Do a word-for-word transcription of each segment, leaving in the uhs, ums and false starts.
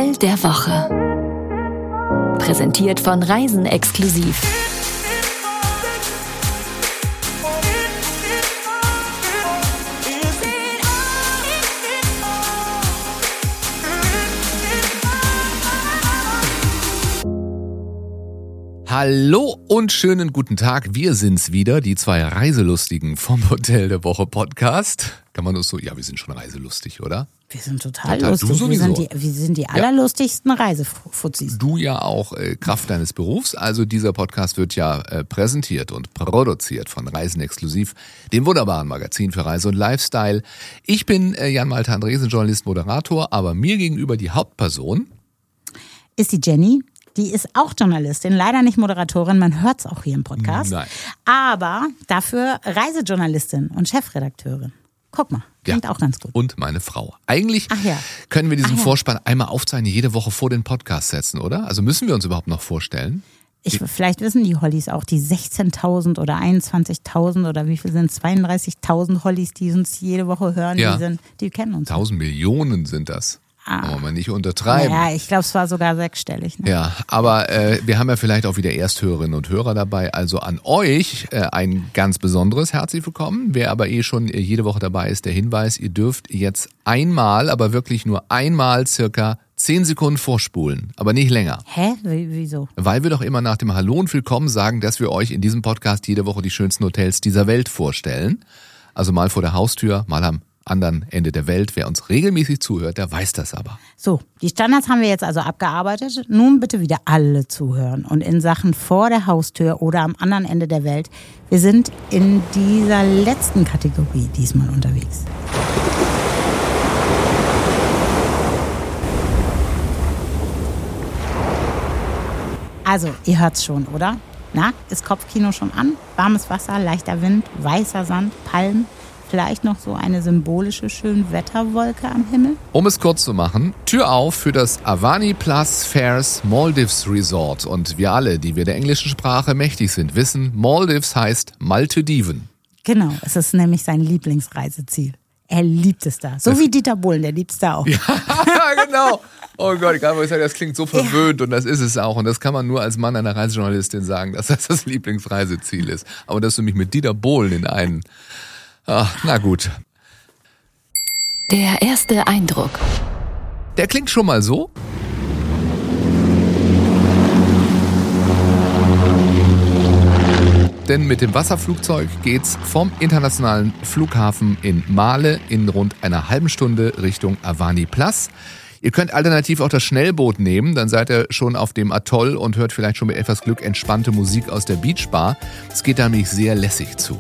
Hotel der Woche. Präsentiert von Reisen exklusiv. Hallo und schönen guten Tag, wir sind's wieder, die zwei Reiselustigen vom Hotel der Woche Podcast. Kann man das so, ja, wir sind schon reiselustig, oder? Wir sind total, total lustig, du sowieso. wir sind die, wir sind die allerlustigsten ja. Reisefuzis. Du ja auch, äh, Kraft deines Berufs, also dieser Podcast wird ja äh, präsentiert und produziert von Reisen exklusiv, dem wunderbaren Magazin für Reise und Lifestyle. Ich bin äh, Jan-Malte Andresen, Journalist, Moderator, aber mir gegenüber die Hauptperson ist die Jenny. Die ist auch Journalistin, leider nicht Moderatorin, man hört es auch hier im Podcast. Nein. Aber dafür Reisejournalistin und Chefredakteurin. Guck mal, klingt ja. auch ganz gut. Und meine Frau. Eigentlich Ach ja. können wir diesen Ach ja. Vorspann einmal aufzeichnen, jede Woche vor den Podcast setzen, oder? Also müssen wir uns überhaupt noch vorstellen? Ich, vielleicht wissen die Hollies auch, die sechzehntausend oder einundzwanzigtausend oder wie viel sind zweiunddreißigtausend Hollies, die uns jede Woche hören, ja. die, sind, die kennen uns. Tausend Millionen sind das. Ah. Wollen wir nicht untertreiben. Ja, ich glaube, es war sogar sechsstellig. Ne? Ja, aber äh, wir haben ja vielleicht auch wieder Ersthörerinnen und Hörer dabei. Also an euch äh, ein ganz besonderes herzlich willkommen. Wer aber eh schon äh, jede Woche dabei ist, der Hinweis, ihr dürft jetzt einmal, aber wirklich nur einmal circa zehn Sekunden vorspulen, aber nicht länger. Hä? Wie, wieso? Weil wir doch immer nach dem Hallo und Willkommen sagen, dass wir euch in diesem Podcast jede Woche die schönsten Hotels dieser Welt vorstellen. Also mal vor der Haustür, mal am anderen Ende der Welt. Wer uns regelmäßig zuhört, der weiß das aber. So, die Standards haben wir jetzt also abgearbeitet. Nun bitte wieder alle zuhören. Und in Sachen vor der Haustür oder am anderen Ende der Welt, wir sind in dieser letzten Kategorie diesmal unterwegs. Also, ihr hört's schon, oder? Na, ist Kopfkino schon an? Warmes Wasser, leichter Wind, weißer Sand, Palmen. Vielleicht noch so eine symbolische Schönwetterwolke am Himmel? Um es kurz zu machen, Tür auf für das Avani Plus Fairs Maldives Resort. Und wir alle, die wir der englischen Sprache mächtig sind, wissen, Maldives heißt Malediven. Genau, es ist nämlich sein Lieblingsreiseziel. Er liebt es da. So das wie Dieter Bohlen, der liebt es da auch. Ja, genau. Oh Gott, ich kann mal sagen, das klingt so verwöhnt ja. und das ist es auch. Und das kann man nur als Mann einer Reisejournalistin sagen, dass das das Lieblingsreiseziel ist. Aber dass du mich mit Dieter Bohlen in einen... Ach, na gut. Der erste Eindruck. Der klingt schon mal so. Denn mit dem Wasserflugzeug geht's vom internationalen Flughafen in Male in rund einer halben Stunde Richtung Avani Plus. Ihr könnt alternativ auch das Schnellboot nehmen, dann seid ihr schon auf dem Atoll und hört vielleicht schon mit etwas Glück entspannte Musik aus der Beachbar. Es geht nämlich sehr lässig zu.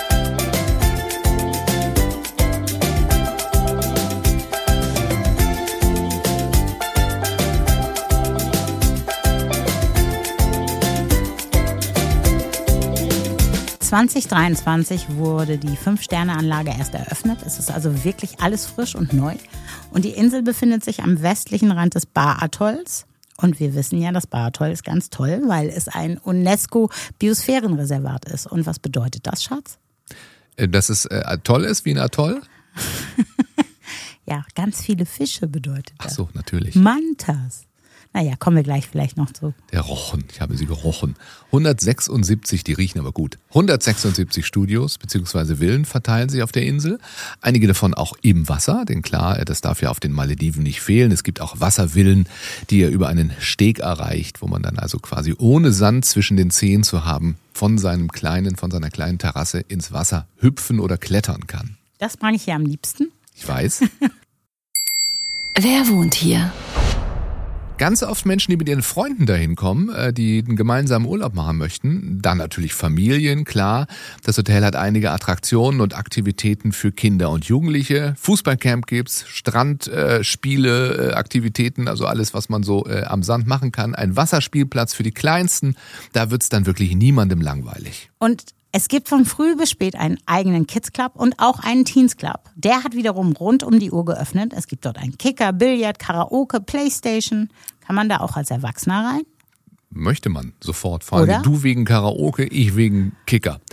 zwanzig dreiundzwanzig wurde die Fünf-Sterne-Anlage erst eröffnet. Es ist also wirklich alles frisch und neu. Und die Insel befindet sich am westlichen Rand des Ba-Atolls. Und wir wissen ja, das Ba-Atoll ist ganz toll, weil es ein UNESCO-Biosphärenreservat ist. Und was bedeutet das, Schatz? Dass es äh, Atoll ist, wie ein Atoll? Ja, ganz viele Fische bedeutet das. Ach so, natürlich. Mantas. Naja, kommen wir gleich vielleicht noch zu. Der Rochen, ich habe sie gerochen. hundertsechsundsiebzig, die riechen aber gut. hundertsechsundsiebzig Studios bzw. Villen verteilen sich auf der Insel. Einige davon auch im Wasser, denn klar, das darf ja auf den Malediven nicht fehlen. Es gibt auch Wasservillen, die ihr über einen Steg erreicht, wo man dann also quasi ohne Sand zwischen den Zehen zu haben, von seinem kleinen, von seiner kleinen Terrasse ins Wasser hüpfen oder klettern kann. Das mag ich ja am liebsten. Ich weiß. Wer wohnt hier? Ganz oft Menschen, die mit ihren Freunden dahin kommen, die einen gemeinsamen Urlaub machen möchten. Dann natürlich Familien, klar. Das Hotel hat einige Attraktionen und Aktivitäten für Kinder und Jugendliche. Fußballcamp gibt's, Strandspiele, äh, Aktivitäten, also alles, was man so äh, am Sand machen kann. Ein Wasserspielplatz für die Kleinsten. Da wird's dann wirklich niemandem langweilig. Und es gibt von früh bis spät einen eigenen Kids Club und auch einen Teens Club. Der hat wiederum rund um die Uhr geöffnet. Es gibt dort einen Kicker, Billard, Karaoke, Playstation. Kann man da auch als Erwachsener rein? Möchte man sofort. Vor allem Oder? Du wegen Karaoke, ich wegen Kicker.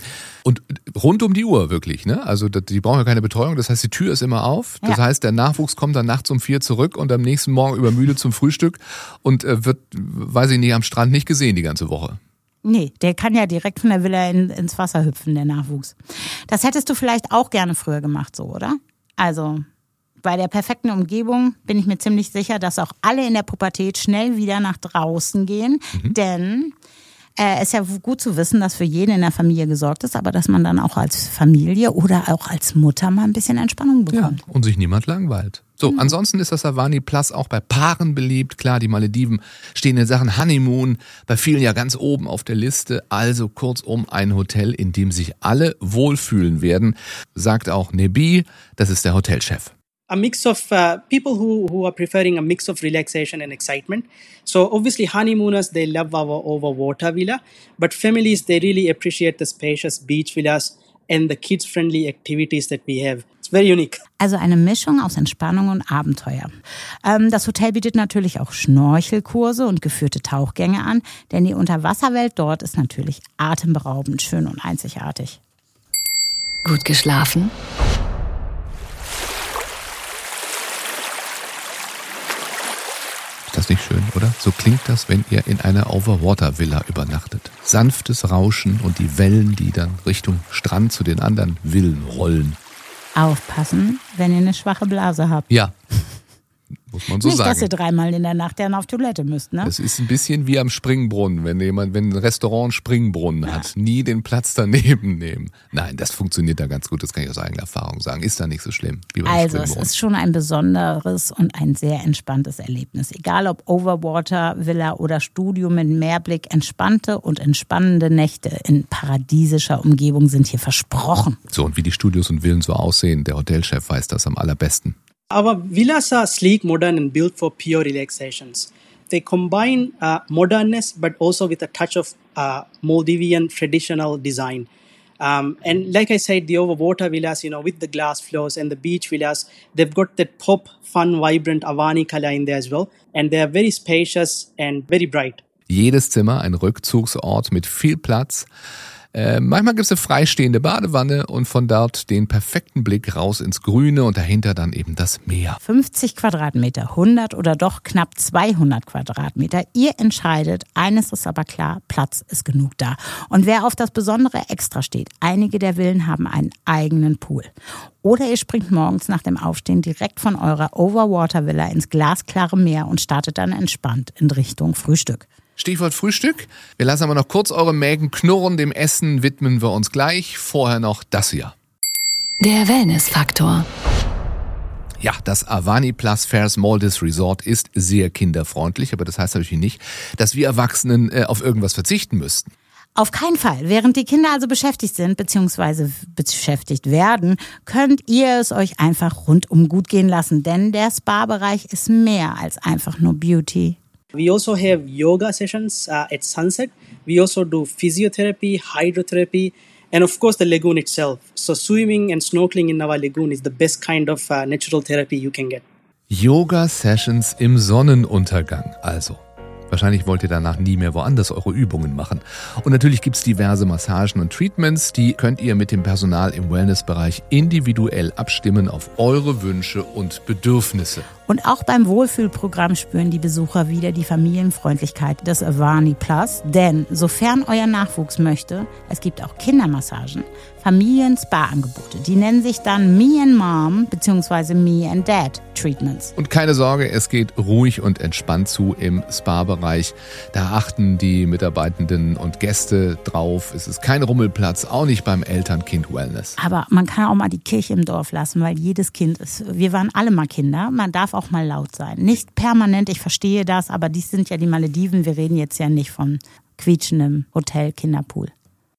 Und rund um die Uhr wirklich, ne? Also die brauchen ja keine Betreuung, das heißt, die Tür ist immer auf. Das ja. heißt, der Nachwuchs kommt dann nachts um vier zurück und am nächsten Morgen übermüdet zum Frühstück und äh, wird, weiß ich nicht, am Strand nicht gesehen die ganze Woche. Nee, der kann ja direkt von der Villa in, ins Wasser hüpfen, der Nachwuchs. Das hättest du vielleicht auch gerne früher gemacht, so, oder? Also bei der perfekten Umgebung bin ich mir ziemlich sicher, dass auch alle in der Pubertät schnell wieder nach draußen gehen, mhm. denn es äh, ist ja gut zu wissen, dass für jeden in der Familie gesorgt ist, aber dass man dann auch als Familie oder auch als Mutter mal ein bisschen Entspannung bekommt. Ja, und sich niemand langweilt. So, mhm. ansonsten ist das Avani Plus auch bei Paaren beliebt. Klar, die Malediven stehen in Sachen Honeymoon bei vielen ja ganz oben auf der Liste. Also kurzum ein Hotel, in dem sich alle wohlfühlen werden, sagt auch Nebi, das ist der Hotelchef. A mix of uh, people who, who are preferring a mix of relaxation and excitement. So obviously honeymooners, they love our overwater villa, but families, they really appreciate the spacious beach villas and the kids-friendly activities that we have. It's very unique. Also eine Mischung aus Entspannung und Abenteuer. Ähm, das Hotel bietet natürlich auch Schnorchelkurse und geführte Tauchgänge an, denn die Unterwasserwelt dort ist natürlich atemberaubend schön und einzigartig. Gut geschlafen? Ist das nicht schön, oder? So klingt das, wenn ihr in einer Overwater-Villa übernachtet. Sanftes Rauschen und die Wellen, die dann Richtung Strand zu den anderen Villen rollen. Aufpassen, wenn ihr eine schwache Blase habt. Ja, muss man so nicht, sagen. Nicht, dass ihr dreimal in der Nacht dann auf Toilette müsst, ne? Das ist ein bisschen wie am Springbrunnen, wenn jemand, wenn ein Restaurant einen Springbrunnen ja. hat, nie den Platz daneben nehmen. Nein, das funktioniert da ganz gut, das kann ich aus eigener Erfahrung sagen. Ist da nicht so schlimm wie beim Also Springbrunnen. Es ist schon ein besonderes und ein sehr entspanntes Erlebnis. Egal ob Overwater, Villa oder Studio mit Meerblick, entspannte und entspannende Nächte in paradiesischer Umgebung sind hier versprochen. So, und wie die Studios und Villen so aussehen, der Hotelchef weiß das am allerbesten. Our villas are sleek, modern and built for pure relaxations. They combine uh, modernness but also with a touch of uh, Maldivian traditional design. Um, and like I said, the overwater villas, you know, with the glass floors and the beach villas, they've got that pop, fun, vibrant Avani color in there as well. And they are very spacious and very bright. Jedes Zimmer ein Rückzugsort mit viel Platz. Äh, manchmal gibt es eine freistehende Badewanne und von dort den perfekten Blick raus ins Grüne und dahinter dann eben das Meer. fünfzig Quadratmeter, hundert oder doch knapp zweihundert Quadratmeter. Ihr entscheidet, eines ist aber klar, Platz ist genug da. Und wer auf das Besondere extra steht, einige der Villen haben einen eigenen Pool. Oder ihr springt morgens nach dem Aufstehen direkt von eurer Overwater Villa ins glasklare Meer und startet dann entspannt in Richtung Frühstück. Stichwort Frühstück. Wir lassen aber noch kurz eure Mägen knurren. Dem Essen widmen wir uns gleich. Vorher noch das hier. Der Wellness-Faktor. Ja, das Avani Plus Fairs Maldives Resort ist sehr kinderfreundlich, aber das heißt natürlich nicht, dass wir Erwachsenen äh, auf irgendwas verzichten müssten. Auf keinen Fall. Während die Kinder also beschäftigt sind bzw. beschäftigt werden, könnt ihr es euch einfach rundum gut gehen lassen, denn der Spa-Bereich ist mehr als einfach nur Beauty. We also have yoga sessions uh, at sunset. We also do physiotherapy, hydrotherapy, and of course the lagoon itself. So swimming and snorkeling in our lagoon is the best kind of uh, natural therapy you can get. Yoga-Sessions im Sonnenuntergang, also. Wahrscheinlich wollt ihr danach nie mehr woanders eure Übungen machen. Und natürlich gibt's diverse Massagen und Treatments, die könnt ihr mit dem Personal im Wellnessbereich individuell abstimmen auf eure Wünsche und Bedürfnisse. Und auch beim Wohlfühlprogramm spüren die Besucher wieder die Familienfreundlichkeit des Avani Plus. Denn sofern euer Nachwuchs möchte, es gibt auch Kindermassagen, Familien-Spa-Angebote. Die nennen sich dann Me and Mom bzw. Me and Dad Treatments. Und keine Sorge, es geht ruhig und entspannt zu im Spa-Bereich. Da achten die Mitarbeitenden und Gäste drauf. Es ist kein Rummelplatz, auch nicht beim Eltern-Kind-Wellness. Aber man kann auch mal die Kirche im Dorf lassen, weil jedes Kind ist, wir waren alle mal Kinder, man darf auch mal laut sein. Nicht permanent, ich verstehe das, aber dies sind ja die Malediven, wir reden jetzt ja nicht von quietschendem Hotel-Kinderpool.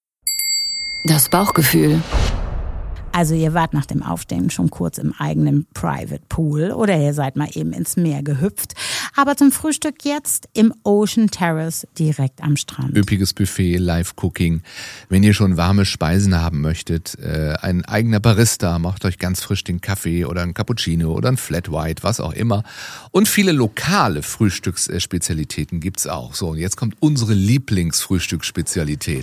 Das Bauchgefühl. Also ihr wart nach dem Aufstehen schon kurz im eigenen Private Pool oder ihr seid mal eben ins Meer gehüpft. Aber zum Frühstück jetzt im Ocean Terrace direkt am Strand. Üppiges Buffet, Live-Cooking. Wenn ihr schon warme Speisen haben möchtet, äh, ein eigener Barista macht euch ganz frisch den Kaffee oder ein Cappuccino oder ein Flat White, was auch immer. Und viele lokale Frühstücksspezialitäten gibt's auch. So, und jetzt kommt unsere Lieblingsfrühstücksspezialität.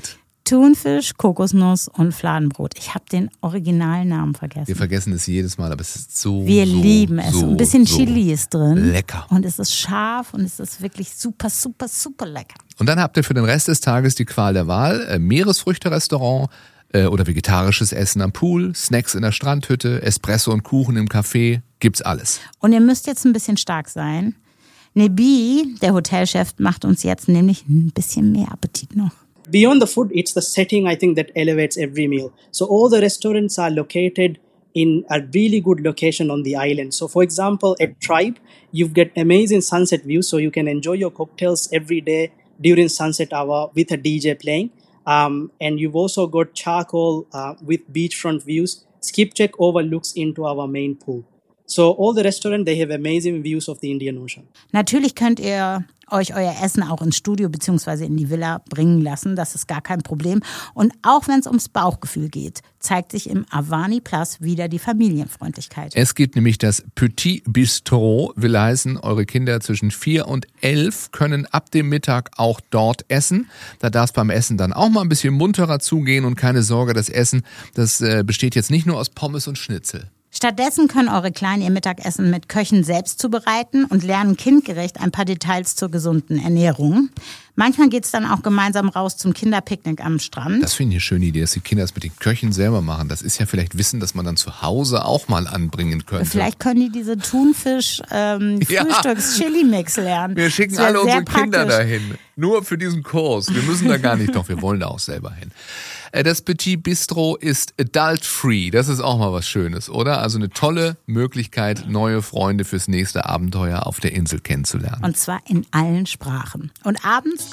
Thunfisch, Kokosnuss und Fladenbrot. Ich habe den originalen Namen vergessen. Wir vergessen es jedes Mal, aber es ist so, Wir so, lieben es. so, Ein bisschen so Chili ist drin. lecker. Und es ist scharf und es ist wirklich super, super, super lecker. Und dann habt ihr für den Rest des Tages die Qual der Wahl. Äh, Meeresfrüchte-Restaurant äh, oder vegetarisches Essen am Pool, Snacks in der Strandhütte, Espresso und Kuchen im Café. Gibt's alles. Und ihr müsst jetzt ein bisschen stark sein. Nebi, der Hotelchef, macht uns jetzt nämlich ein bisschen mehr Appetit noch. Beyond the food, it's the setting, I think, that elevates every meal. So all the restaurants are located in a really good location on the island. So for example, at Tribe, you've got amazing sunset views, so you can enjoy your cocktails every day during sunset hour with a D J playing. Um, and you've also got charcoal uh, with beachfront views. Skipjack overlooks into our main pool. So all the restaurants, they have amazing views of the Indian Ocean. Natürlich könnt ihr euch euer Essen auch ins Studio bzw. in die Villa bringen lassen. Das ist gar kein Problem. Und auch wenn es ums Bauchgefühl geht, zeigt sich im Avani Plus wieder die Familienfreundlichkeit. Es gibt nämlich das Petit Bistro, will heißen, eure Kinder zwischen vier und elf können ab dem Mittag auch dort essen. Da darf es beim Essen dann auch mal ein bisschen munterer zugehen und keine Sorge, das Essen, das äh, besteht jetzt nicht nur aus Pommes und Schnitzel. Stattdessen können eure Kleinen ihr Mittagessen mit Köchen selbst zubereiten und lernen kindgerecht ein paar Details zur gesunden Ernährung. Manchmal geht's dann auch gemeinsam raus zum Kinderpicknick am Strand. Das finde ich eine schöne Idee, dass die Kinder das mit den Köchen selber machen. Das ist ja vielleicht Wissen, das man dann zu Hause auch mal anbringen könnte. Vielleicht können die diese Thunfisch-Frühstücks-Chili-Mix ähm, lernen. Wir schicken alle unsere Kinder dahin. Nur für diesen Kurs. Wir müssen da gar nicht, doch wir wollen da auch selber hin. Das Petit Bistro ist adult-free. Das ist auch mal was Schönes, oder? Also eine tolle Möglichkeit, neue Freunde fürs nächste Abenteuer auf der Insel kennenzulernen. Und zwar in allen Sprachen. Und abends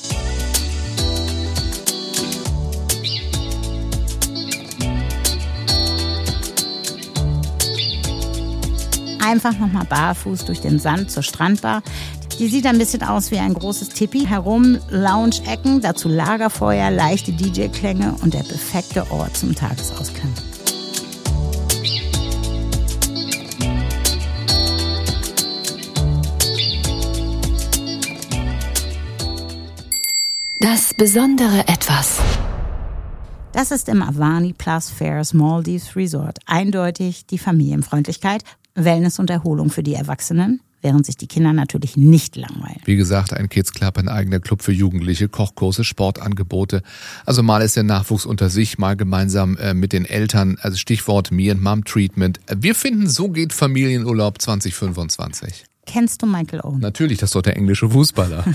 einfach nochmal barfuß durch den Sand zur Strandbar. Die sieht ein bisschen aus wie ein großes Tipi. Herum Lounge-Ecken, dazu Lagerfeuer, leichte D J-Klänge und der perfekte Ort zum Tagesausklang. Das besondere Etwas. Das ist im Avani Plus Fairs Maldives Resort eindeutig die Familienfreundlichkeit, Wellness und Erholung für die Erwachsenen, während sich die Kinder natürlich nicht langweilen. Wie gesagt, ein Kids Club, ein eigener Club für Jugendliche, Kochkurse, Sportangebote. Also mal ist der Nachwuchs unter sich, mal gemeinsam äh, mit den Eltern. Also Stichwort Me and Mom Treatment. Wir finden, so geht Familienurlaub zwanzig fünfundzwanzig. Kennst du Michael Owen? Natürlich, das ist doch der englische Fußballer.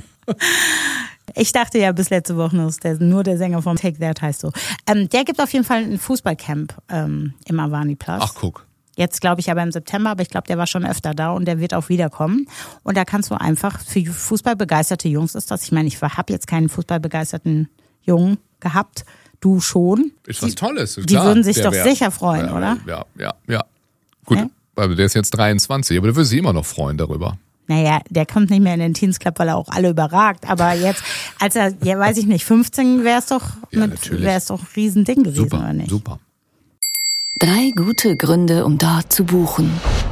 Ich dachte ja bis letzte Woche noch, der, nur der Sänger von Take That heißt so. Ähm, der gibt auf jeden Fall ein Fußballcamp ähm, im Avani Plus. Ach, guck. Jetzt glaube ich aber im September, aber ich glaube, der war schon öfter da und der wird auch wiederkommen. Und da kannst du einfach, für fußballbegeisterte Jungs ist das, ich meine, ich habe jetzt keinen fußballbegeisterten Jungen gehabt, du schon. Ist was Tolles, die klar. Die würden sich der doch wär, sicher freuen, ja, oder? Ja, ja, ja. Gut, ja? Also der ist jetzt dreiundzwanzig, aber der würde sich immer noch freuen darüber. Naja, der kommt nicht mehr in den Teens Club, weil er auch alle überragt. Aber jetzt, als er, ja weiß ich nicht, fünfzehn wäre es doch, ja, wäre es doch ein Riesending gewesen, super, oder nicht? Super. Drei gute Gründe, um dort zu buchen.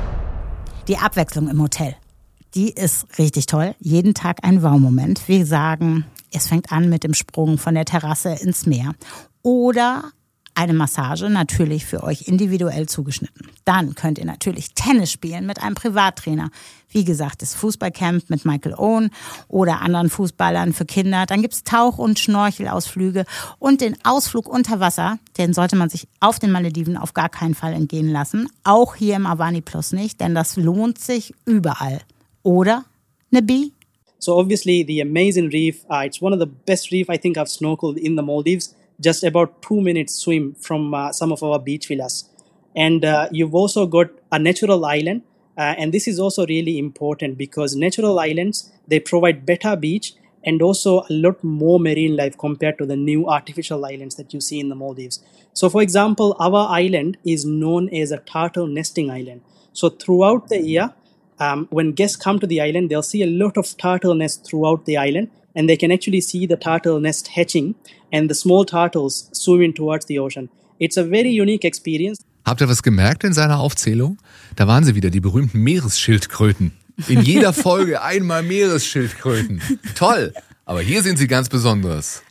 Die Abwechslung im Hotel, die ist richtig toll. Jeden Tag ein Wow-Moment. Wir sagen, es fängt an mit dem Sprung von der Terrasse ins Meer. Oder eine Massage, natürlich für euch individuell zugeschnitten. Dann könnt ihr natürlich Tennis spielen mit einem Privattrainer. Wie gesagt, das Fußballcamp mit Michael Owen oder anderen Fußballern für Kinder. Dann gibt's Tauch- und Schnorchelausflüge und den Ausflug unter Wasser. Den sollte man sich auf den Malediven auf gar keinen Fall entgehen lassen. Auch hier im Avani Plus nicht, denn das lohnt sich überall. Oder, Nabi? So obviously the amazing reef, uh, it's one of the best reef I think I've snorkeled in the Maldives. Just about two minutes swim from uh, some of our beach villas. And uh, you've also got a natural island. Uh, and this is also really important because natural islands, they provide better beach and also a lot more marine life compared to the new artificial islands that you see in the Maldives. So for example, our island is known as a turtle nesting island. So throughout the year, um, when guests come to the island, they'll see a lot of turtle nests throughout the island. And they can actually see the turtle nest hatching and the small turtles swimming towards the ocean. It's a very unique experience. Habt ihr was gemerkt in seiner Aufzählung? Da waren sie wieder, die berühmten Meeresschildkröten. In jeder Folge einmal Meeresschildkröten. Toll, aber hier sind sie ganz besonders.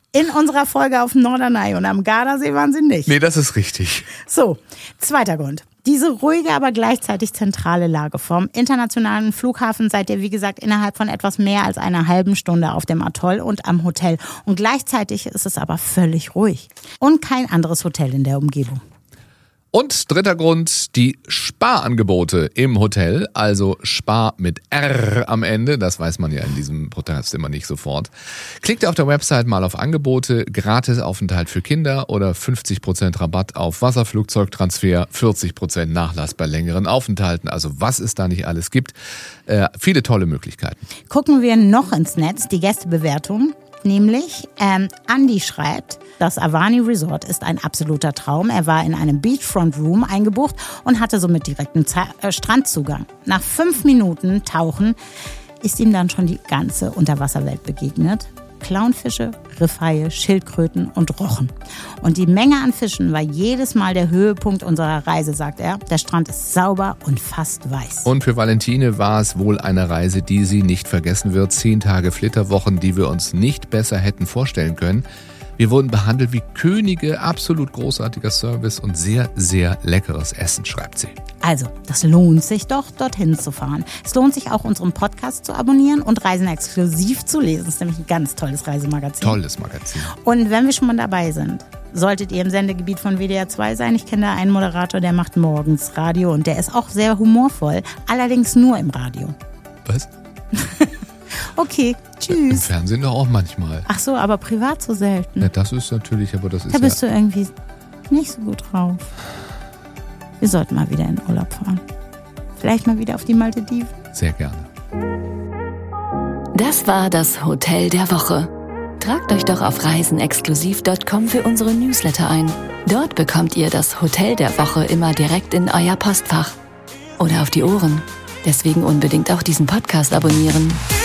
In unserer Folge auf Norderney und am Gardasee waren sie nicht. Nee, das ist richtig. So, zweiter Grund. Diese ruhige, aber gleichzeitig zentrale Lage vom internationalen Flughafen seid ihr, wie gesagt, innerhalb von etwas mehr als einer halben Stunde auf dem Atoll und am Hotel. Und gleichzeitig ist es aber völlig ruhig. Und kein anderes Hotel in der Umgebung. Und dritter Grund, die Sparangebote im Hotel, also Spar mit R am Ende, das weiß man ja in diesem Podcast immer nicht sofort. Klickt auf der Website mal auf Angebote, Gratisaufenthalt für Kinder oder fünfzig Prozent Rabatt auf Wasserflugzeugtransfer, vierzig Prozent Nachlass bei längeren Aufenthalten, also was es da nicht alles gibt. Äh, viele tolle Möglichkeiten. Gucken wir noch ins Netz, die Gästebewertungen. Nämlich, ähm, Andi schreibt, das Avani Resort ist ein absoluter Traum. Er war in einem Beachfront Room eingebucht und hatte somit direkten Z- äh, Strandzugang. Nach fünf Minuten Tauchen ist ihm dann schon die ganze Unterwasserwelt begegnet. Clownfische, Riffhaie, Schildkröten und Rochen. Und die Menge an Fischen war jedes Mal der Höhepunkt unserer Reise, sagt er. Der Strand ist sauber und fast weiß. Und für Valentine war es wohl eine Reise, die sie nicht vergessen wird. Zehn Tage Flitterwochen, die wir uns nicht besser hätten vorstellen können. Wir wurden behandelt wie Könige, absolut großartiger Service und sehr, sehr leckeres Essen, schreibt sie. Also, das lohnt sich doch, dorthin zu fahren. Es lohnt sich auch, unseren Podcast zu abonnieren und Reisen exklusiv zu lesen. Das ist nämlich ein ganz tolles Reisemagazin. Tolles Magazin. Und wenn wir schon mal dabei sind, solltet ihr im Sendegebiet von W D R zwei sein. Ich kenne da einen Moderator, der macht morgens Radio und der ist auch sehr humorvoll, allerdings nur im Radio. Was? Okay, Im tschüss. Fernsehen doch auch manchmal. Ach so, aber privat so selten. Ja, das ist natürlich, aber das ist Da bist ja... du irgendwie nicht so gut drauf. Wir sollten mal wieder in Urlaub fahren. Vielleicht mal wieder auf die Malediven. Sehr gerne. Das war das Hotel der Woche. Tragt euch doch auf reisenexklusiv Punkt com für unsere Newsletter ein. Dort bekommt ihr das Hotel der Woche immer direkt in euer Postfach. Oder auf die Ohren. Deswegen unbedingt auch diesen Podcast abonnieren.